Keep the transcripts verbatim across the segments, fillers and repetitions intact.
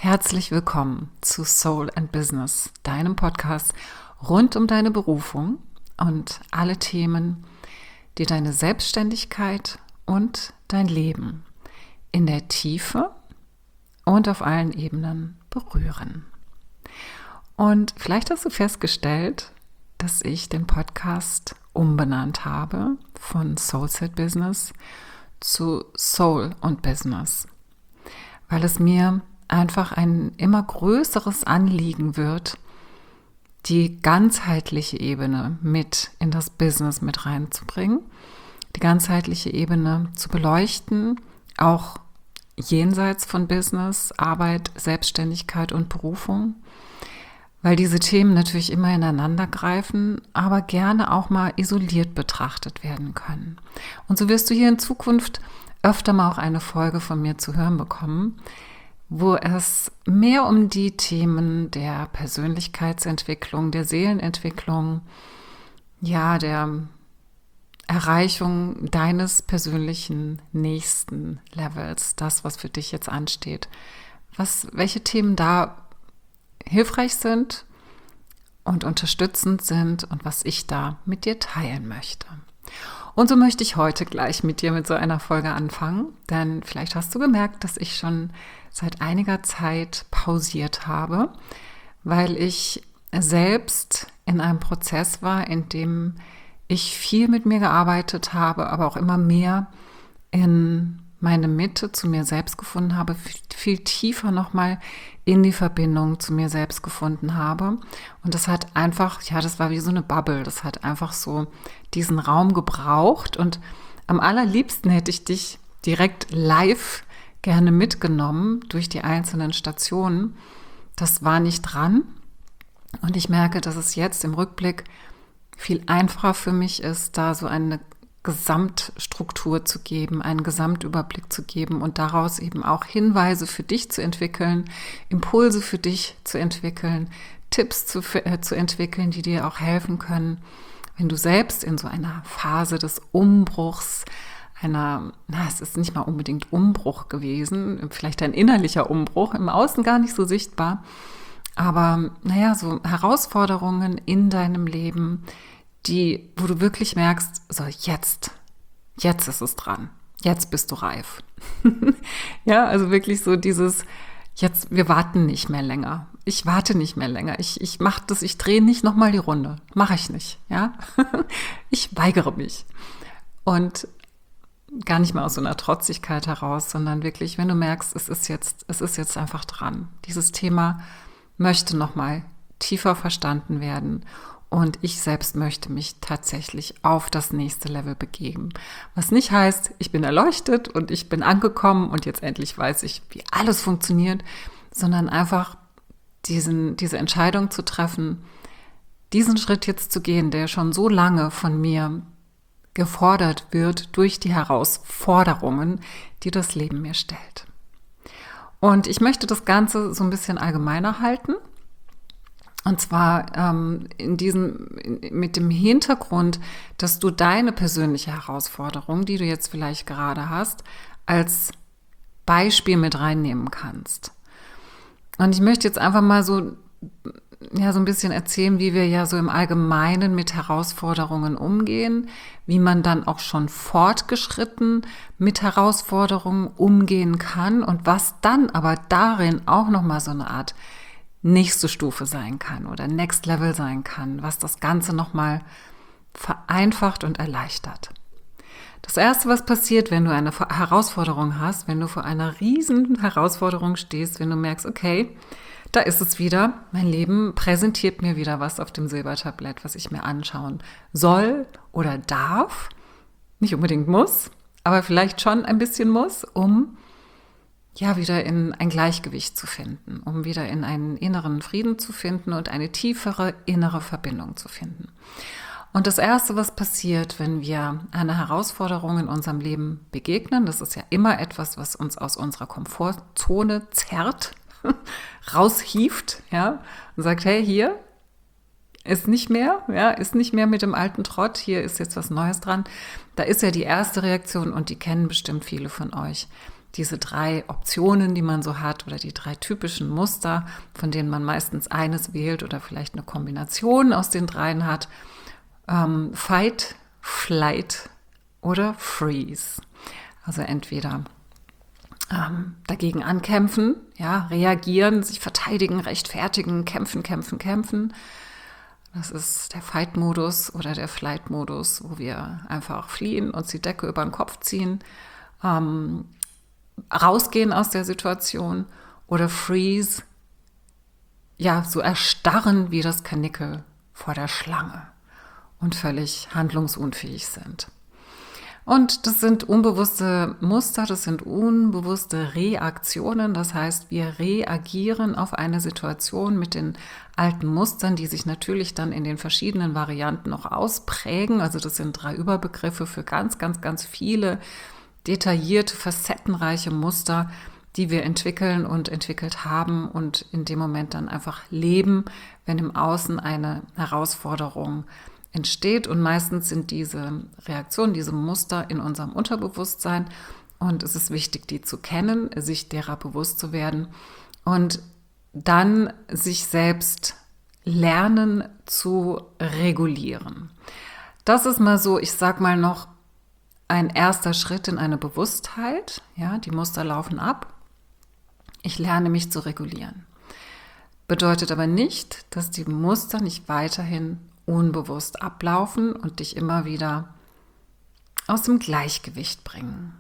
Herzlich willkommen zu Soul and Business, deinem Podcast rund um deine Berufung und alle Themen, die deine Selbstständigkeit und dein Leben in der Tiefe und auf allen Ebenen berühren. Und vielleicht hast du festgestellt, dass ich den Podcast umbenannt habe von Soulset Business zu Soul und Business, weil es mir einfach ein immer größeres Anliegen wird, die ganzheitliche Ebene mit in das Business mit reinzubringen, die ganzheitliche Ebene zu beleuchten, auch jenseits von Business, Arbeit, Selbstständigkeit und Berufung, weil diese Themen natürlich immer ineinander greifen, aber gerne auch mal isoliert betrachtet werden können. Und so wirst du hier in Zukunft öfter mal auch eine Folge von mir zu hören bekommen, wo es mehr um die Themen der Persönlichkeitsentwicklung, der Seelenentwicklung, ja, der Erreichung deines persönlichen nächsten Levels, das, was für dich jetzt ansteht, was, welche Themen da hilfreich sind und unterstützend sind und was ich da mit dir teilen möchte. Und so möchte ich heute gleich mit dir mit so einer Folge anfangen, denn vielleicht hast du gemerkt, dass ich schon seit einiger Zeit pausiert habe, weil ich selbst in einem Prozess war, in dem ich viel mit mir gearbeitet habe, aber auch immer mehr in meine Mitte zu mir selbst gefunden habe, viel, viel tiefer nochmal in die Verbindung zu mir selbst gefunden habe. Und das hat einfach, ja, das war wie so eine Bubble, das hat einfach so diesen Raum gebraucht. Und am allerliebsten hätte ich dich direkt live gerne mitgenommen durch die einzelnen Stationen. Das war nicht dran. Und ich merke, dass es jetzt im Rückblick viel einfacher für mich ist, da so eine Gesamtstruktur zu geben, einen Gesamtüberblick zu geben und daraus eben auch Hinweise für dich zu entwickeln, Impulse für dich zu entwickeln, Tipps zu, äh, zu entwickeln, die dir auch helfen können, wenn du selbst in so einer Phase des Umbruchs, einer, na, es ist nicht mal unbedingt Umbruch gewesen, vielleicht ein innerlicher Umbruch, im Außen gar nicht so sichtbar, aber naja, so Herausforderungen in deinem Leben, die, wo du wirklich merkst, so jetzt, jetzt ist es dran, jetzt bist du reif. Ja, also wirklich so dieses, jetzt, wir warten nicht mehr länger. Ich warte nicht mehr länger. Ich, ich mache das, ich drehe nicht nochmal die Runde. Mache ich nicht, ja. Ich weigere mich. Und gar nicht mal aus so einer Trotzigkeit heraus, sondern wirklich, wenn du merkst, es ist jetzt, es ist jetzt einfach dran. Dieses Thema möchte nochmal tiefer verstanden werden. Und ich selbst möchte mich tatsächlich auf das nächste Level begeben. Was nicht heißt, ich bin erleuchtet und ich bin angekommen und jetzt endlich weiß ich, wie alles funktioniert, sondern einfach diesen, diese Entscheidung zu treffen, diesen Schritt jetzt zu gehen, der schon so lange von mir gefordert wird durch die Herausforderungen, die das Leben mir stellt. Und ich möchte das Ganze so ein bisschen allgemeiner halten. Und zwar ähm, in diesem, in, mit dem Hintergrund, dass du deine persönliche Herausforderung, die du jetzt vielleicht gerade hast, als Beispiel mit reinnehmen kannst. Und ich möchte jetzt einfach mal so, ja, so ein bisschen erzählen, wie wir ja so im Allgemeinen mit Herausforderungen umgehen, wie man dann auch schon fortgeschritten mit Herausforderungen umgehen kann und was dann aber darin auch nochmal so eine Art nächste Stufe sein kann oder Next Level sein kann, was das Ganze nochmal vereinfacht und erleichtert. Das Erste, was passiert, wenn du eine Herausforderung hast, wenn du vor einer riesen Herausforderung stehst, wenn du merkst, okay, da ist es wieder, mein Leben präsentiert mir wieder was auf dem Silbertablett, was ich mir anschauen soll oder darf, nicht unbedingt muss, aber vielleicht schon ein bisschen muss, um ja, wieder in ein Gleichgewicht zu finden, um wieder in einen inneren Frieden zu finden und eine tiefere innere Verbindung zu finden. Und das Erste, was passiert, wenn wir einer Herausforderung in unserem Leben begegnen, das ist ja immer etwas, was uns aus unserer Komfortzone zerrt, raushieft, ja, und sagt, hey, hier ist nicht mehr, ja, ist nicht mehr mit dem alten Trott, hier ist jetzt was Neues dran. Da ist ja die erste Reaktion und die kennen bestimmt viele von euch. diese drei Optionen, die man so hat, oder die drei typischen Muster, von denen man meistens eines wählt oder vielleicht eine Kombination aus den dreien hat. Ähm, Fight, Flight oder Freeze. Also entweder ähm, dagegen ankämpfen, ja, reagieren, sich verteidigen, rechtfertigen, kämpfen, kämpfen, kämpfen. Das ist der Fight-Modus oder der Flight-Modus, wo wir einfach fliehen, uns die Decke über den Kopf ziehen, ähm, rausgehen aus der Situation, oder Freeze, ja, so erstarren wie das Kanickel vor der Schlange und völlig handlungsunfähig sind. Und das sind unbewusste Muster, das sind unbewusste Reaktionen. Das heißt, wir reagieren auf eine Situation mit den alten Mustern, die sich natürlich dann in den verschiedenen Varianten noch ausprägen. Also das sind drei Überbegriffe für ganz, ganz, ganz viele detaillierte, facettenreiche Muster, die wir entwickeln und entwickelt haben und in dem Moment dann einfach leben, wenn im Außen eine Herausforderung entsteht. Und meistens sind diese Reaktionen, diese Muster in unserem Unterbewusstsein. Und es ist wichtig, die zu kennen, sich derer bewusst zu werden und dann sich selbst lernen zu regulieren. Das ist mal so, ich sag mal noch, ein erster Schritt in eine Bewusstheit. Ja, die Muster laufen ab. Ich lerne mich zu regulieren. Bedeutet aber nicht, dass die Muster nicht weiterhin unbewusst ablaufen und dich immer wieder aus dem Gleichgewicht bringen.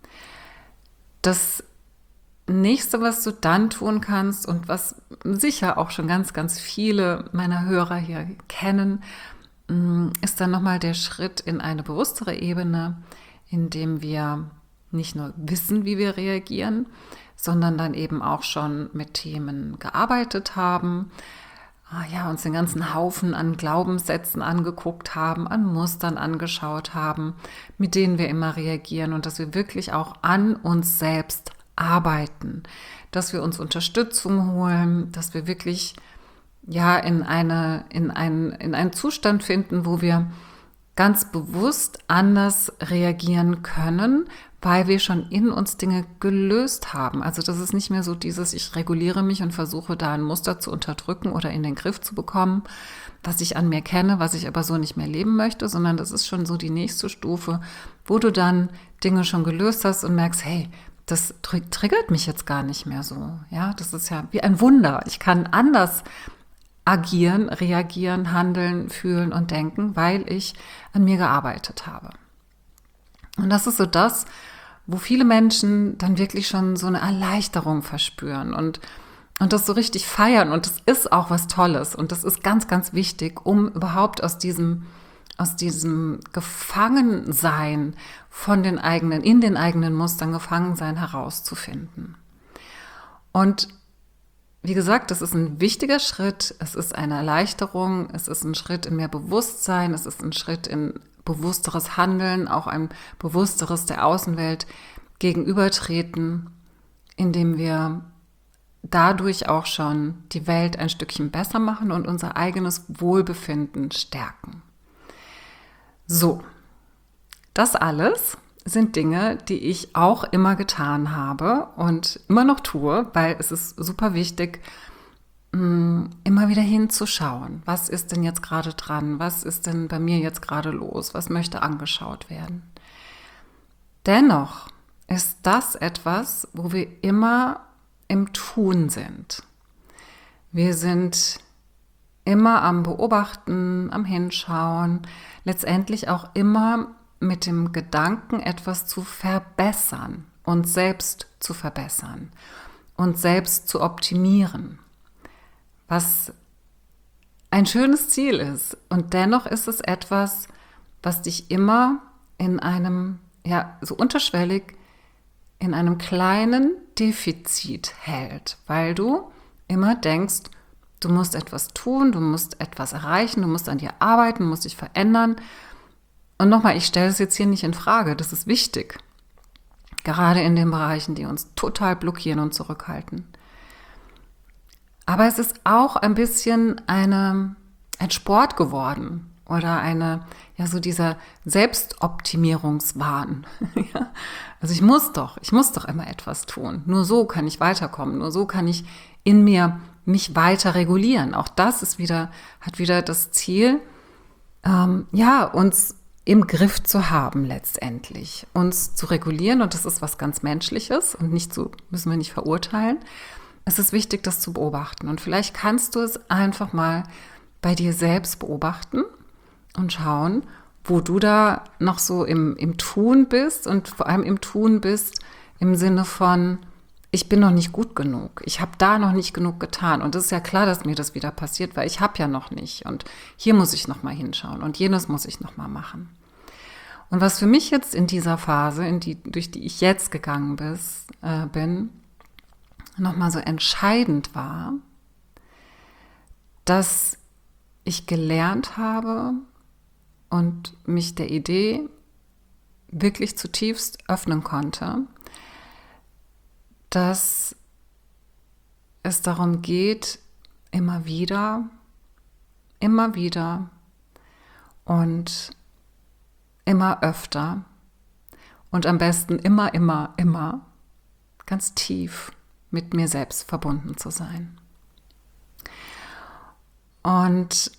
Das nächste, was du dann tun kannst und was sicher auch schon ganz, ganz viele meiner Hörer hier kennen, ist dann nochmal der Schritt in eine bewusstere Ebene, in dem wir nicht nur wissen, wie wir reagieren, sondern dann eben auch schon mit Themen gearbeitet haben, ja, uns den ganzen Haufen an Glaubenssätzen angeguckt haben, an Mustern angeschaut haben, mit denen wir immer reagieren und dass wir wirklich auch an uns selbst arbeiten, dass wir uns Unterstützung holen, dass wir wirklich ja in eine in einen in einen Zustand finden, wo wir ganz bewusst anders reagieren können, weil wir schon in uns Dinge gelöst haben. Also das ist nicht mehr so dieses, ich reguliere mich und versuche da ein Muster zu unterdrücken oder in den Griff zu bekommen, was ich an mir kenne, was ich aber so nicht mehr leben möchte, sondern das ist schon so die nächste Stufe, wo du dann Dinge schon gelöst hast und merkst, hey, das tr- triggert mich jetzt gar nicht mehr so. Ja, das ist ja wie ein Wunder. Ich kann anders agieren, reagieren, handeln, fühlen und denken, weil ich an mir gearbeitet habe. Und das ist so das, wo viele Menschen dann wirklich schon so eine Erleichterung verspüren und, und das so richtig feiern. Und das ist auch was Tolles und das ist ganz, ganz wichtig, um überhaupt aus diesem, aus diesem Gefangensein von den eigenen, in den eigenen Mustern Gefangensein herauszufinden. Und wie gesagt, das ist ein wichtiger Schritt, es ist eine Erleichterung, es ist ein Schritt in mehr Bewusstsein, es ist ein Schritt in bewussteres Handeln, auch ein bewussteres der Außenwelt gegenübertreten, indem wir dadurch auch schon die Welt ein Stückchen besser machen und unser eigenes Wohlbefinden stärken. So, das alles sind Dinge, die ich auch immer getan habe und immer noch tue, weil es ist super wichtig, immer wieder hinzuschauen. Was ist denn jetzt gerade dran? Was ist denn bei mir jetzt gerade los? Was möchte angeschaut werden? Dennoch ist das etwas, wo wir immer im Tun sind. Wir sind immer am Beobachten, am Hinschauen, letztendlich auch immer mit dem Gedanken, etwas zu verbessern, uns selbst zu verbessern, uns selbst zu optimieren, was ein schönes Ziel ist. Und dennoch ist es etwas, was dich immer in einem, ja, so unterschwellig, in einem kleinen Defizit hält, weil du immer denkst, du musst etwas tun, du musst etwas erreichen, du musst an dir arbeiten, du musst dich verändern. Und nochmal, ich stelle es jetzt hier nicht in Frage, das ist wichtig. Gerade in den Bereichen, die uns total blockieren und zurückhalten. Aber es ist auch ein bisschen eine, ein Sport geworden oder eine, ja, so dieser Selbstoptimierungswahn. Ja? Also ich muss doch, ich muss doch immer etwas tun. Nur so kann ich weiterkommen, nur so kann ich in mir mich weiter regulieren. Auch das ist wieder, hat wieder das Ziel, ähm, ja, uns im Griff zu haben letztendlich, uns zu regulieren, und das ist was ganz Menschliches und nicht so, müssen wir nicht verurteilen. Es ist wichtig, das zu beobachten, und vielleicht kannst du es einfach mal bei dir selbst beobachten und schauen, wo du da noch so im, im Tun bist, und vor allem im Tun bist im Sinne von, ich bin noch nicht gut genug, ich habe da noch nicht genug getan, und es ist ja klar, dass mir das wieder passiert, weil ich habe ja noch nicht, und hier muss ich noch mal hinschauen und jenes muss ich noch mal machen. Und was für mich jetzt in dieser Phase, in die, durch die ich jetzt gegangen bis, äh, bin, noch mal so entscheidend war, dass ich gelernt habe und mich der Idee wirklich zutiefst öffnen konnte, dass es darum geht, immer wieder, immer wieder und immer öfter und am besten immer, immer, immer ganz tief mit mir selbst verbunden zu sein. Und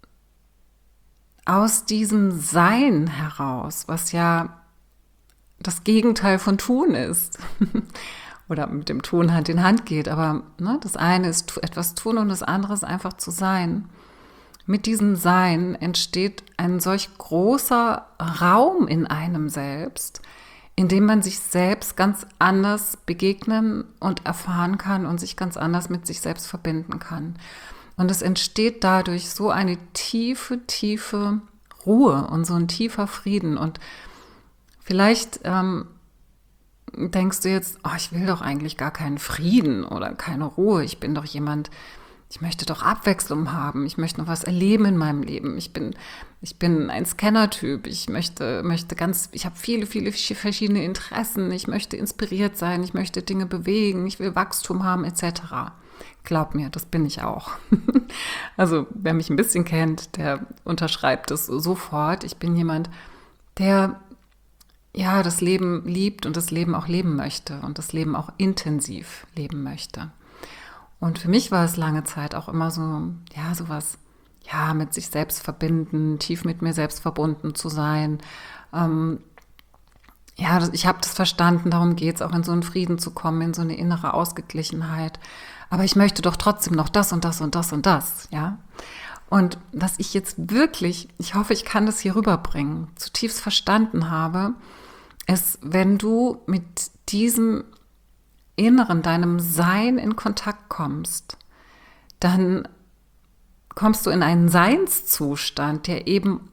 aus diesem Sein heraus, was ja das Gegenteil von Tun ist, oder mit dem Tun Hand in Hand geht, aber ne, das eine ist etwas tun und das andere ist einfach zu sein. Mit diesem Sein entsteht ein solch großer Raum in einem selbst, in dem man sich selbst ganz anders begegnen und erfahren kann und sich ganz anders mit sich selbst verbinden kann. Und es entsteht dadurch so eine tiefe, tiefe Ruhe und so ein tiefer Frieden. Und vielleicht ähm, denkst du jetzt, oh, ich will doch eigentlich gar keinen Frieden oder keine Ruhe. Ich bin doch jemand, ich möchte doch Abwechslung haben. Ich möchte noch was erleben in meinem Leben. Ich bin, ich bin ein Scanner-Typ. Ich möchte, möchte ganz, ich habe viele, viele verschiedene Interessen. Ich möchte inspiriert sein. Ich möchte Dinge bewegen. Ich will Wachstum haben, et cetera. Glaub mir, das bin ich auch. Also wer mich ein bisschen kennt, der unterschreibt es sofort. Ich bin jemand, der ja das Leben liebt und das Leben auch leben möchte und das Leben auch intensiv leben möchte. Und für mich war es lange Zeit auch immer so, ja, sowas, ja, mit sich selbst verbinden, tief mit mir selbst verbunden zu sein. Ähm, ja, das, ich habe das verstanden, darum geht es auch, in so einen Frieden zu kommen, in so eine innere Ausgeglichenheit. Aber ich möchte doch trotzdem noch das und das und das und das, ja. Und was ich jetzt wirklich, ich hoffe, ich kann das hier rüberbringen, zutiefst verstanden habe, ist, wenn du mit diesem Inneren, deinem Sein in Kontakt kommst, dann kommst du in einen Seinszustand, der eben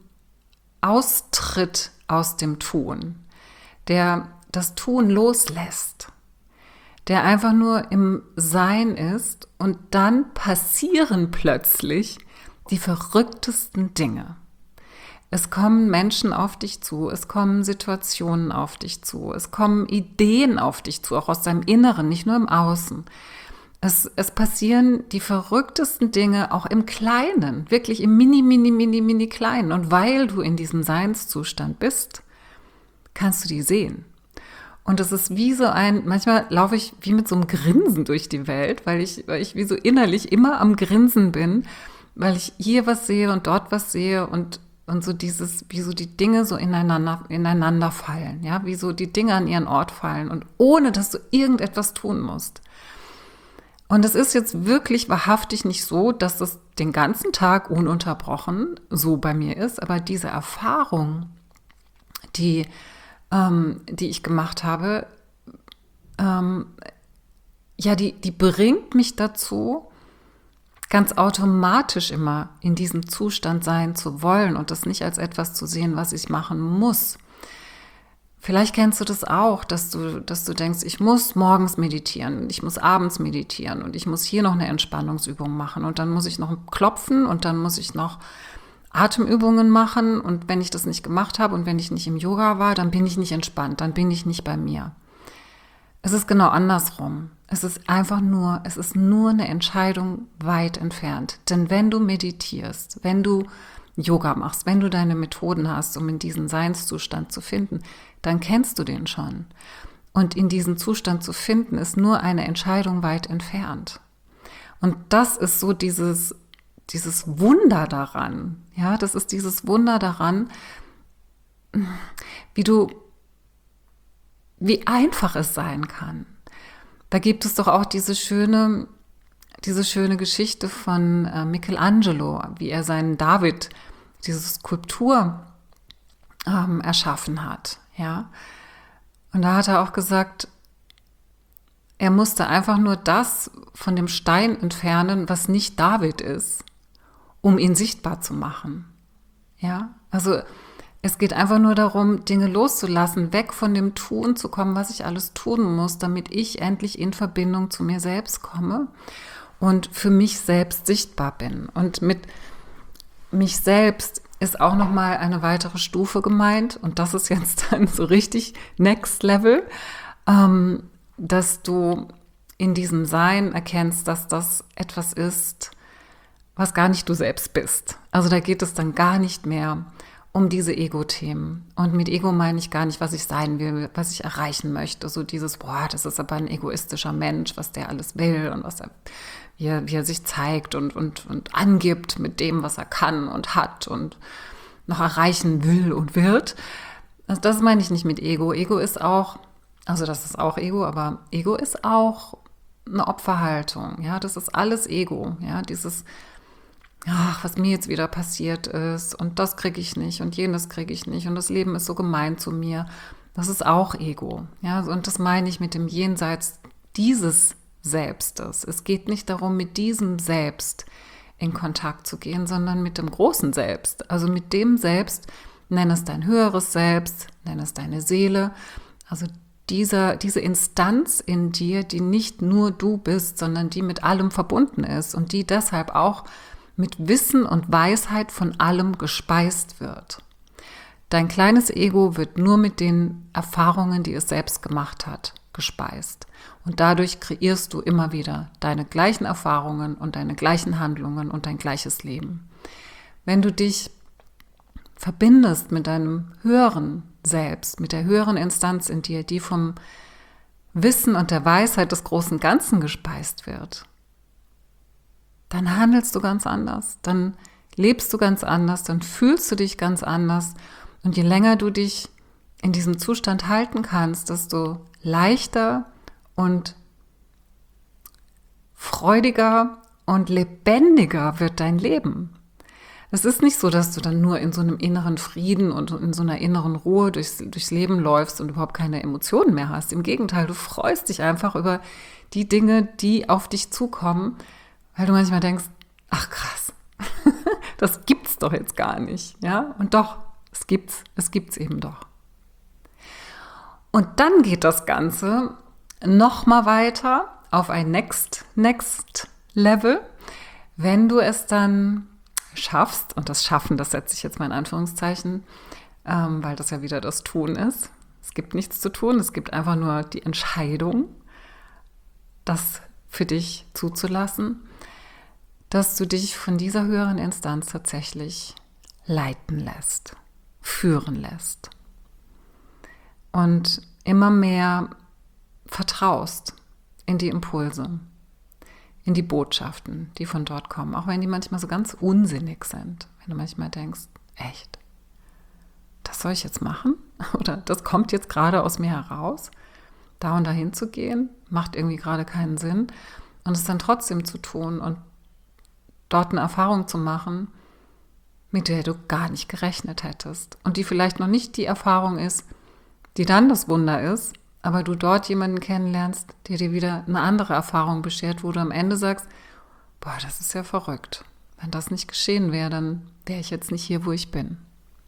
austritt aus dem Tun, der das Tun loslässt, der einfach nur im Sein ist, und dann passieren plötzlich die verrücktesten Dinge. Es kommen Menschen auf dich zu, es kommen Situationen auf dich zu, es kommen Ideen auf dich zu, auch aus deinem Inneren, nicht nur im Außen. Es, es passieren die verrücktesten Dinge auch im Kleinen, wirklich im mini, mini, mini, mini Kleinen. Und weil du in diesem Seinszustand bist, kannst du die sehen. Und es ist wie so ein, manchmal laufe ich wie mit so einem Grinsen durch die Welt, weil ich, weil ich wie so innerlich immer am Grinsen bin, weil ich hier was sehe und dort was sehe und Und so dieses, wie so die Dinge so ineinander, ineinander fallen, ja, wie so die Dinge an ihren Ort fallen und ohne, dass du irgendetwas tun musst. Und es ist jetzt wirklich wahrhaftig nicht so, dass das den ganzen Tag ununterbrochen so bei mir ist, aber diese Erfahrung, die, ähm, die ich gemacht habe, ähm, ja, die, die bringt mich dazu, ganz automatisch immer in diesem Zustand sein zu wollen und das nicht als etwas zu sehen, was ich machen muss. Vielleicht kennst du das auch, dass du, dass du denkst, ich muss morgens meditieren, ich muss abends meditieren und ich muss hier noch eine Entspannungsübung machen und dann muss ich noch klopfen und dann muss ich noch Atemübungen machen, und wenn ich das nicht gemacht habe und wenn ich nicht im Yoga war, dann bin ich nicht entspannt, dann bin ich nicht bei mir. Es ist genau andersrum. Es ist einfach nur, es ist nur eine Entscheidung weit entfernt. Denn wenn du meditierst, wenn du Yoga machst, wenn du deine Methoden hast, um in diesen Seinszustand zu finden, dann kennst du den schon. Und in diesen Zustand zu finden, ist nur eine Entscheidung weit entfernt. Und das ist so dieses, dieses Wunder daran. Ja, das ist dieses Wunder daran, wie du, wie einfach es sein kann. Da gibt es doch auch diese schöne, diese schöne Geschichte von äh, Michelangelo, wie er seinen David, diese Skulptur ähm, erschaffen hat. Ja, und da hat er auch gesagt, er musste einfach nur das von dem Stein entfernen, was nicht David ist, um ihn sichtbar zu machen. Ja, also es geht einfach nur darum, Dinge loszulassen, weg von dem Tun zu kommen, was ich alles tun muss, damit ich endlich in Verbindung zu mir selbst komme und für mich selbst sichtbar bin. Und mit mich selbst ist auch nochmal eine weitere Stufe gemeint, und das ist jetzt dann so richtig Next Level, ähm, dass du in diesem Sein erkennst, dass das etwas ist, was gar nicht du selbst bist. Also da geht es dann gar nicht mehr um diese Ego-Themen. Und mit Ego meine ich gar nicht, was ich sein will, was ich erreichen möchte. So dieses, boah, das ist aber ein egoistischer Mensch, was der alles will und was er, wie er, wie er sich zeigt und, und, und angibt mit dem, was er kann und hat und noch erreichen will und wird. Also das meine ich nicht mit Ego. Ego ist auch, also das ist auch Ego, aber Ego ist auch eine Opferhaltung. Ja, das ist alles Ego. Ja, dieses, ach, was mir jetzt wieder passiert ist und das kriege ich nicht und jenes kriege ich nicht und das Leben ist so gemein zu mir. Das ist auch Ego. Ja, und das meine ich mit dem Jenseits dieses Selbstes. Es geht nicht darum, mit diesem Selbst in Kontakt zu gehen, sondern mit dem großen Selbst. Also mit dem Selbst, nenn es dein höheres Selbst, nenn es deine Seele. Also dieser, diese Instanz in dir, die nicht nur du bist, sondern die mit allem verbunden ist und die deshalb auch mit Wissen und Weisheit von allem gespeist wird. Dein kleines Ego wird nur mit den Erfahrungen, die es selbst gemacht hat, gespeist. Und dadurch kreierst du immer wieder deine gleichen Erfahrungen und deine gleichen Handlungen und dein gleiches Leben. Wenn du dich verbindest mit deinem höheren Selbst, mit der höheren Instanz in dir, die vom Wissen und der Weisheit des großen Ganzen gespeist wird, dann handelst du ganz anders, dann lebst du ganz anders, dann fühlst du dich ganz anders. Und je länger du dich in diesem Zustand halten kannst, desto leichter und freudiger und lebendiger wird dein Leben. Es ist nicht so, dass du dann nur in so einem inneren Frieden und in so einer inneren Ruhe durchs, durchs Leben läufst und überhaupt keine Emotionen mehr hast. Im Gegenteil, du freust dich einfach über die Dinge, die auf dich zukommen, weil du manchmal denkst, ach krass, das gibt's doch jetzt gar nicht. Ja? Und doch, es gibt's, es gibt's eben doch. Und dann geht das Ganze noch mal weiter auf ein Next, Next Level, wenn du es dann schaffst, und das Schaffen, das setze ich jetzt mal in Anführungszeichen, ähm, weil das ja wieder das Tun ist. Es gibt nichts zu tun, es gibt einfach nur die Entscheidung, das für dich zuzulassen, dass du dich von dieser höheren Instanz tatsächlich leiten lässt, führen lässt und immer mehr vertraust in die Impulse, in die Botschaften, die von dort kommen, auch wenn die manchmal so ganz unsinnig sind. Wenn du manchmal denkst, echt, das soll ich jetzt machen? Oder das kommt jetzt gerade aus mir heraus, da und dahin zu gehen, macht irgendwie gerade keinen Sinn. Und es dann trotzdem zu tun und dort eine Erfahrung zu machen, mit der du gar nicht gerechnet hättest. Und die vielleicht noch nicht die Erfahrung ist, die dann das Wunder ist, aber du dort jemanden kennenlernst, der dir wieder eine andere Erfahrung beschert, wo du am Ende sagst, boah, das ist ja verrückt. Wenn das nicht geschehen wäre, dann wäre ich jetzt nicht hier, wo ich bin.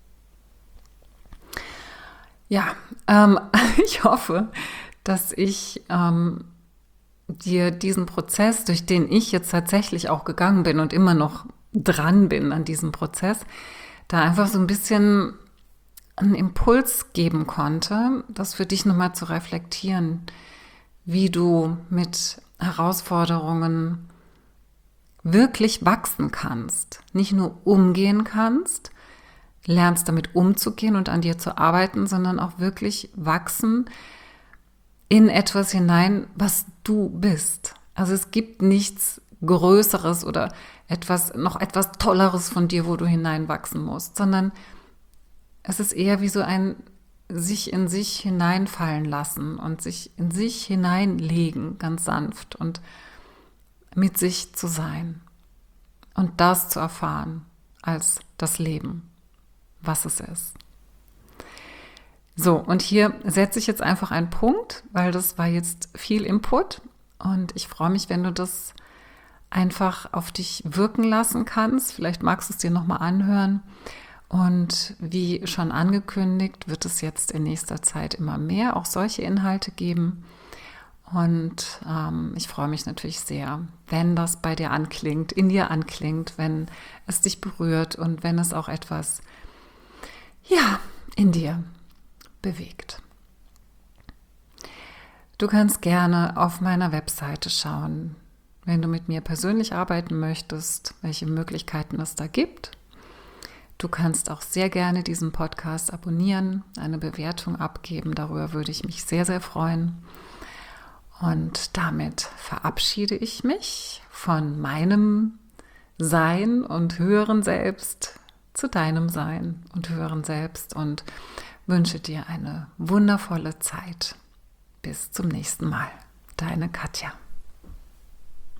Ja, ähm, ich hoffe, dass ich ähm, dir diesen Prozess, durch den ich jetzt tatsächlich auch gegangen bin und immer noch dran bin an diesem Prozess, da einfach so ein bisschen einen Impuls geben konnte, das für dich nochmal zu reflektieren, wie du mit Herausforderungen wirklich wachsen kannst, nicht nur umgehen kannst, lernst damit umzugehen und an dir zu arbeiten, sondern auch wirklich wachsen in etwas hinein, was du bist. Also es gibt nichts Größeres oder etwas, noch etwas Tolleres von dir, wo du hineinwachsen musst, sondern es ist eher wie so ein sich in sich hineinfallen lassen und sich in sich hineinlegen, ganz sanft und mit sich zu sein und das zu erfahren als das Leben, was es ist. So, und hier setze ich jetzt einfach einen Punkt, weil das war jetzt viel Input und ich freue mich, wenn du das einfach auf dich wirken lassen kannst. Vielleicht magst du es dir nochmal anhören. Und wie schon angekündigt, wird es jetzt in nächster Zeit immer mehr auch solche Inhalte geben. Und ähm, ich freue mich natürlich sehr, wenn das bei dir anklingt, in dir anklingt, wenn es dich berührt und wenn es auch etwas, ja, in dir bewegt. Du kannst gerne auf meiner Webseite schauen, wenn du mit mir persönlich arbeiten möchtest, welche Möglichkeiten es da gibt. Du kannst auch sehr gerne diesen Podcast abonnieren, eine Bewertung abgeben. Darüber würde ich mich sehr, sehr freuen. Und damit verabschiede ich mich von meinem Sein und höheren Selbst zu deinem Sein und höheren Selbst und wünsche dir eine wundervolle Zeit. Bis zum nächsten Mal. Deine Katja.